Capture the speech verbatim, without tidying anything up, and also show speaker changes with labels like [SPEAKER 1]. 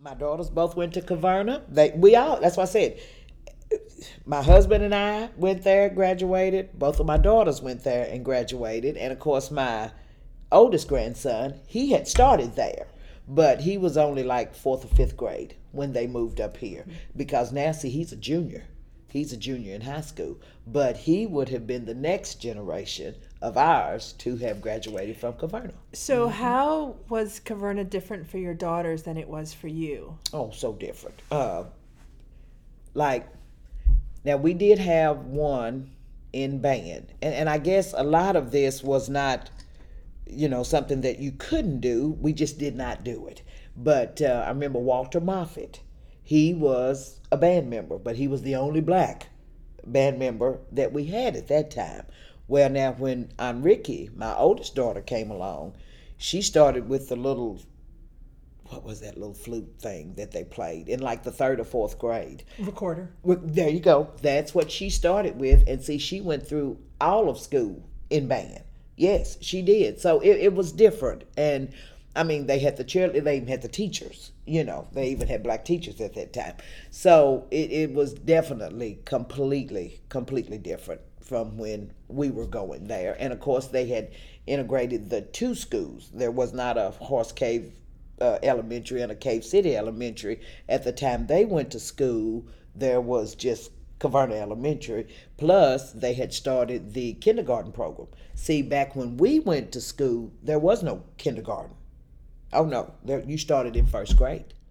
[SPEAKER 1] My daughters both went to Caverna. They we all that's why I said my husband and I went there, graduated. Both of my daughters went there and graduated. And of course my oldest grandson, he had started there. But he was only like fourth or fifth grade when they moved up here. Because now see he's a junior. He's a junior in high school. But he would have been the next generation of ours to have graduated from Caverna.
[SPEAKER 2] So how was Caverna different for your daughters than it was for you?
[SPEAKER 1] Oh, so different. Uh, like now we did have one in band, and and I guess a lot of this was not, you know, something that you couldn't do. We just did not do it. But uh, I remember Walter Moffett. He was a band member, but he was the only black band member that we had at that time. Well, now when Aunt Ricky, my oldest daughter, came along, she started with the little, what was that little flute thing that they played in like the third or fourth grade?
[SPEAKER 2] Recorder.
[SPEAKER 1] Well, there you go. That's what she started with. And see, she went through all of school in band. Yes, she did. So it, it was different. And I mean, they had the cheer, they even had the teachers, you know, they even had black teachers at that time. So it, it was definitely completely, completely different from when we were going there. And of course, they had integrated the two schools. There was not a Horse Cave uh, Elementary and a Cave City Elementary. At the time they went to school, there was just Caverna Elementary, plus they had started the kindergarten program. See, back when we went to school, there was no kindergarten. Oh no, there, you started in first grade.